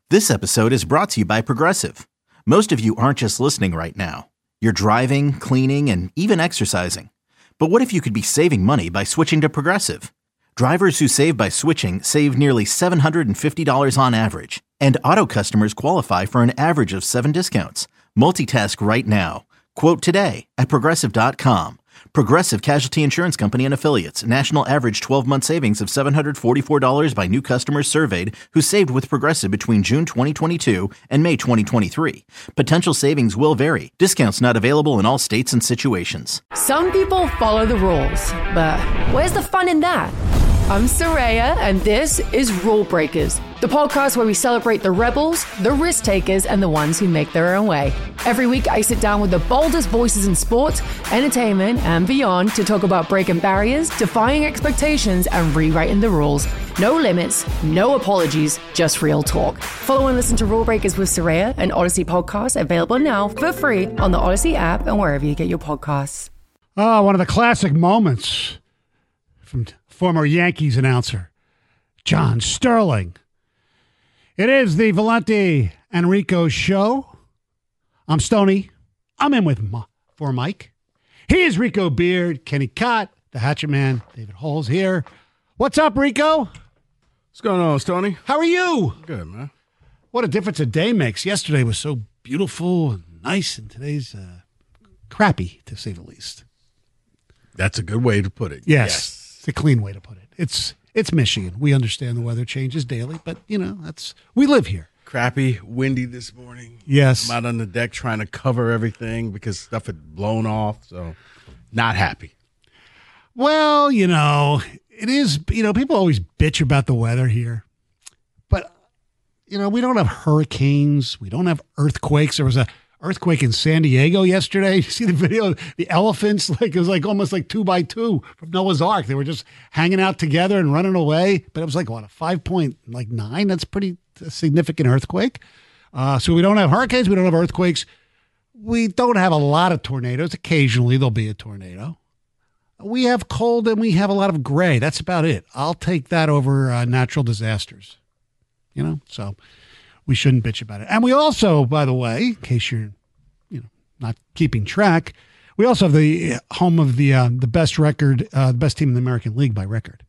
This episode is brought to you by Progressive. Most of you aren't just listening right now. You're driving, cleaning, and even exercising. But what if you could be saving money by switching to Progressive? Drivers who save by switching save nearly $750 on average. And auto customers qualify for an average of 7 discounts. Multitask right now. Quote today at Progressive.com. Progressive Casualty Insurance Company and Affiliates. National average 12-month savings of $744 by new customers surveyed who saved with Progressive between June 2022 and May 2023. Potential savings will vary. Discounts not available in all states and situations. Some people follow the rules, but where's the fun in that? I'm Soraya, and this is Rule Breakers, the podcast where we celebrate the rebels, the risk takers, and the ones who make their own way. Every week, I sit down with the boldest voices in sports, entertainment, and beyond to talk about breaking barriers, defying expectations, and rewriting the rules. No limits, no apologies, just real talk. Follow and listen to Rule Breakers with Soraya, an Odyssey podcast available now for free on the Odyssey app and wherever you get your podcasts. One of the classic moments from former Yankees announcer John Sterling. It is the Valenti Enrico Show. I'm Stoney. I'm in with for Mike. He is Rico Beard, Kenny Cott, the Hatchet Man, David Holes here. What's up, Rico? What's going on, Stoney? How are you? Good, man. What a difference a day makes. Yesterday was so beautiful and nice, and today's crappy, to say the least. That's a good way to put it. Yes. It's a clean way to put it. It's Michigan. We understand the weather changes daily, but we live here. Crappy, windy this morning. Yes. I'm out on the deck trying to cover everything because stuff had blown off, so not happy. Well, it is, people always bitch about the weather here. But, we don't have hurricanes. We don't have earthquakes. There was a earthquake in San Diego yesterday. You see the video? The elephants, it was almost like 2 by 2 from Noah's Ark. They were just hanging out together and running away. But it was a 5.9. That's pretty significant earthquake. So we don't have hurricanes. We don't have earthquakes. We don't have a lot of tornadoes. Occasionally there'll be a tornado. We have cold and we have a lot of gray. That's about it. I'll take that over natural disasters. So we shouldn't bitch about it. And we also, by the way, in case you're, not keeping track, we also have the home of the best record, the best team in the American League by record.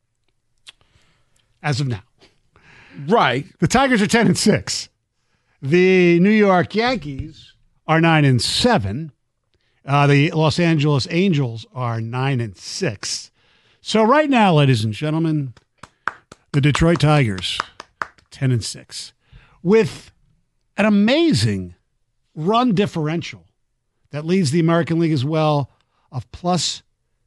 As of now. Right. The Tigers are 10-6. The New York Yankees are 9-7. The Los Angeles Angels are 9-6. So right now, ladies and gentlemen, the Detroit Tigers, 10-6. With an amazing run differential that leads the American League as well of plus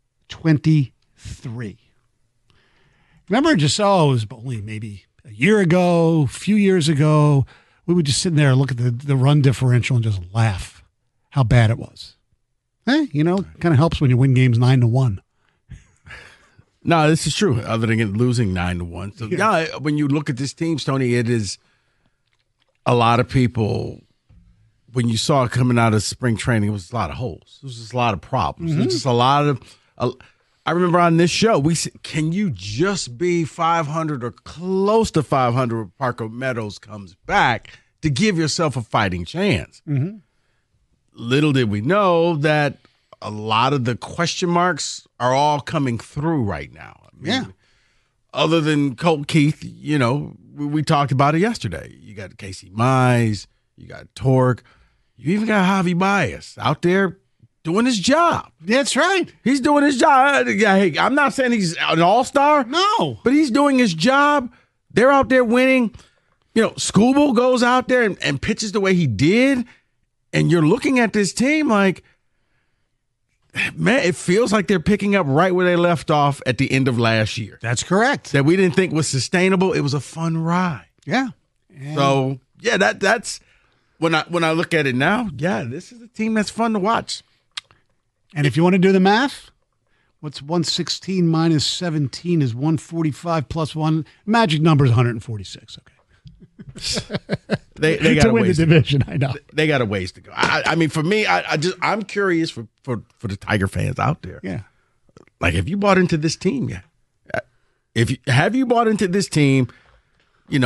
23. Remember, it was only maybe a year ago, a few years ago, we would just sit there and look at the run differential and just laugh how bad it was. Kind of helps when you win games 9-1. No, this is true, other than losing 9-1. So, when you look at this team, Tony, it is a lot of people, when you saw it coming out of spring training, it was a lot of holes. It was just a lot of problems. Mm-hmm. It was just a lot of I remember on this show, we said, can you just be 500 or close to 500 when Parker Meadows comes back to give yourself a fighting chance? Mm-hmm. Little did we know that a lot of the question marks are all coming through right now. Other than Colt Keith, we talked about it yesterday. You got Casey Mize, you got Torque, you even got Javi Baez out there doing his job. That's right. He's doing his job. Hey, I'm not saying he's an all-star. No. But he's doing his job. They're out there winning. Skubal goes out there and pitches the way he did. And you're looking at this team like, man, it feels like they're picking up right where they left off at the end of last year. That's correct. That we didn't think was sustainable. It was a fun ride. Yeah. So, that's when I look at it now, this is a team that's fun to watch. And if you want to do the math, what's 116 minus 17 is 145 plus 1. Magic number is 146. Okay. They got to win the division. I know they got a ways to go. I mean, for me, I'm curious for the Tiger fans out there. Yeah, like, have you bought into this team yet? Have you bought into this team?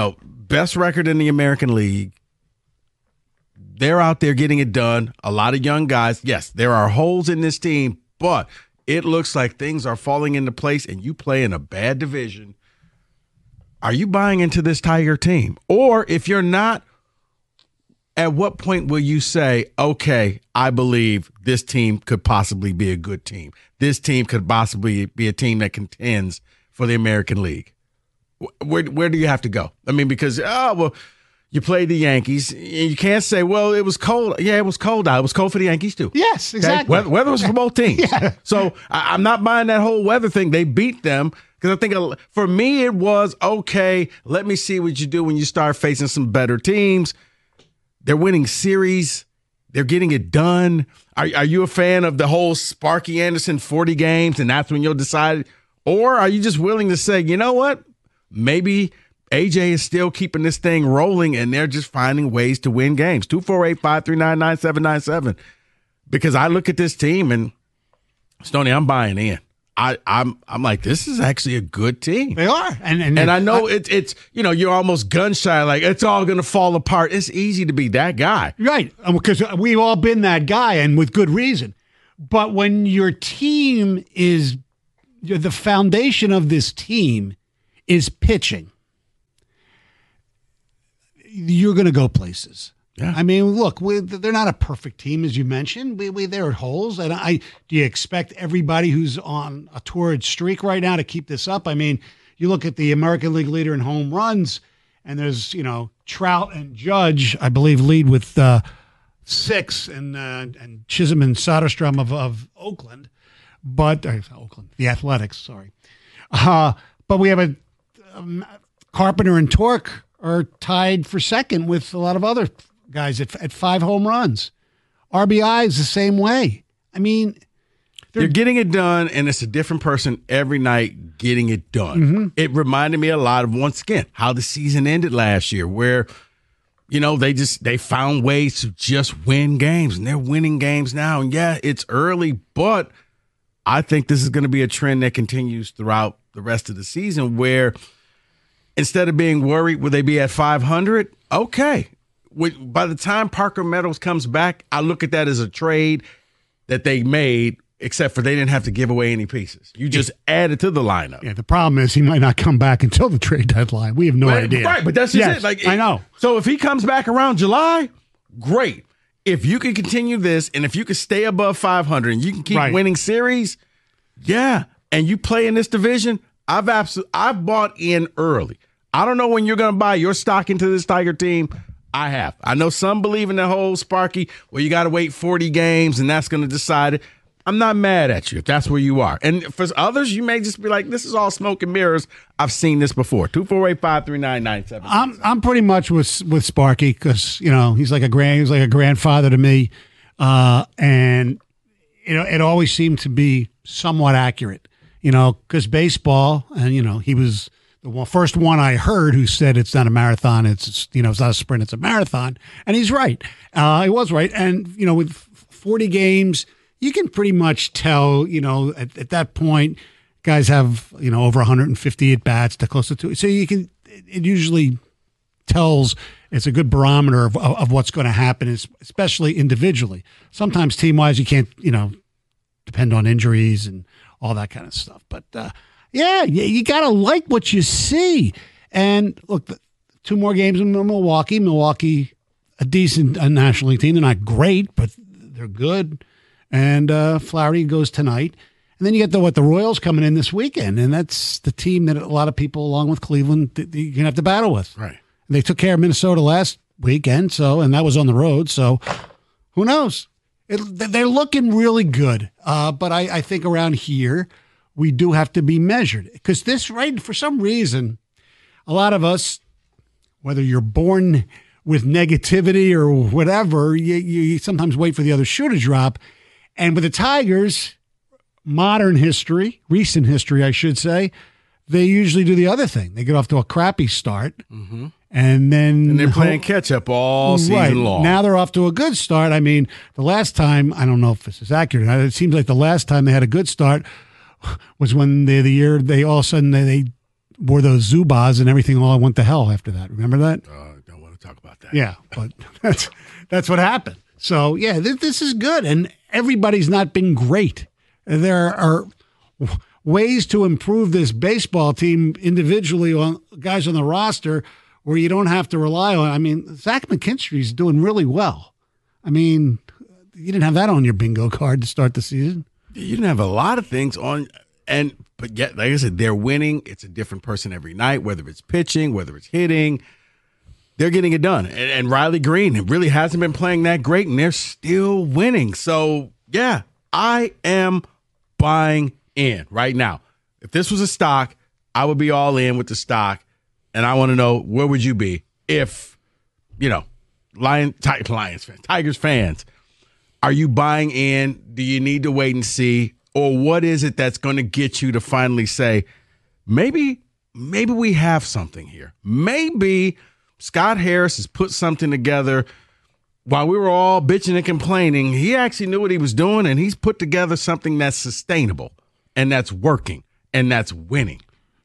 best record in the American League. They're out there getting it done. A lot of young guys. Yes, there are holes in this team, but it looks like things are falling into place, and you play in a bad division. Are you buying into this Tiger team? Or if you're not, at what point will you say, okay, I believe this team could possibly be a good team. This team could possibly be a team that contends for the American League. Where do you have to go? I mean, because, you played the Yankees, and you can't say, well, it was cold. Yeah, it was cold out. It was cold for the Yankees, too. Yes, exactly. Okay? Weather was for both teams. Yeah. So I'm not buying that whole weather thing. They beat them. Because I think for me, it was, okay, let me see what you do when you start facing some better teams. They're winning series. They're getting it done. Are you a fan of the whole Sparky Anderson 40 games, and that's when you'll decide? Or are you just willing to say, you know what? Maybe AJ is still keeping this thing rolling, and they're just finding ways to win games. 248-539-9797. Because I look at this team, and Stoney, I'm buying in. I'm like, this is actually a good team. They are. And I know it's you're almost gun shy, like it's all going to fall apart. It's easy to be that guy. Right. Because we've all been that guy, and with good reason. But when your team is, the foundation of this team is pitching, you're going to go places. Yeah. I mean, look, they're not a perfect team, as you mentioned. There are holes. And do you expect everybody who's on a torrid streak right now to keep this up? I mean, you look at the American League leader in home runs, and there's, Trout and Judge, I believe, lead with 6, and Chisholm and Soderstrom of Oakland. But the Athletics, sorry. But we have Carpenter and Torque are tied for second with a lot of other guys at 5 home runs. RBI is the same way. I mean, they're getting it done, and it's a different person every night getting it done. Mm-hmm. It reminded me a lot of, once again, how the season ended last year, where they found ways to just win games, and they're winning games now. And yeah, it's early, but I think this is going to be a trend that continues throughout the rest of the season, where instead of being worried, will they be at 500? Okay. By the time Parker Meadows comes back, I look at that as a trade that they made, except for they didn't have to give away any pieces. You just added to the lineup. Yeah, the problem is he might not come back until the trade deadline. We have no idea. Right, but that's just it. I know. So if he comes back around July, great. If you can continue this, and if you can stay above 500 and you can keep winning series, yeah, and you play in this division, I've bought in early. I don't know when you're going to buy your stock into this Tiger team. I have. I know some believe in the whole Sparky, well, you got to wait 40 games, and that's going to decide it. I'm not mad at you if that's where you are. And for others, you may just be like, this is all smoke and mirrors. I've seen this before. 248-539-97. I'm pretty much with Sparky because, he's like a grandfather to me. And, it always seemed to be somewhat accurate, because baseball, and, he was the first one I heard who said it's not a marathon. It's not a sprint, it's a marathon. And he's right. He was right. And, with 40 games, you can pretty much tell, at that point, guys have, over 150 at bats to close to. So it usually tells, it's a good barometer of what's going to happen, especially individually. Sometimes team-wise, you can't, depend on injuries and all that kind of stuff. But, you got to like what you see. And look, 2 more games in Milwaukee. Milwaukee, a decent National League team. They're not great, but they're good. And Flaherty goes tonight. And then you get the Royals coming in this weekend. And that's the team that a lot of people, along with Cleveland, you're going to have to battle with. Right. And they took care of Minnesota last weekend, and that was on the road. So who knows? They're looking really good. But I think around here, we do have to be measured. Because for some reason, a lot of us, whether you're born with negativity or whatever, you sometimes wait for the other shoe to drop. And with the Tigers, recent history, I should say, they usually do the other thing. They get off to a crappy start, and they're playing catch-up all season long. Now they're off to a good start. I mean, the last time, I don't know if this is accurate, it seems like the last time they had a good start was when the year they all of a sudden they wore those Zubaz and everything all went to hell after that. Remember that? Don't want to talk about that. Yeah, but that's what happened. So, yeah, this is good. And everybody's not been great. There are ways to improve this baseball team individually on guys on the roster where you don't have to rely on. I mean, Zach McKinstry's doing really well. I mean, you didn't have that on your bingo card to start the season. You didn't have a lot of things on, but yet, like I said, they're winning. It's a different person every night, whether it's pitching, whether it's hitting. They're getting it done. And Riley Green really hasn't been playing that great, and they're still winning. So, yeah, I am buying in right now. If this was a stock, I would be all in with the stock. And I want to know, where would you be if, Lions fans, Tigers fans, are you buying in? Do you need to wait and see? Or what is it that's going to get you to finally say, maybe we have something here. Maybe Scott Harris has put something together while we were all bitching and complaining. He actually knew what he was doing, and he's put together something that's sustainable, and that's working, and that's winning.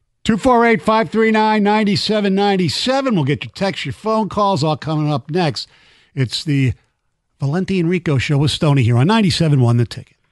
248-539-9797. We'll get your text, your phone calls, all coming up next. It's the Valenti Enrico Show with Stoney here on 97.1 The Ticket.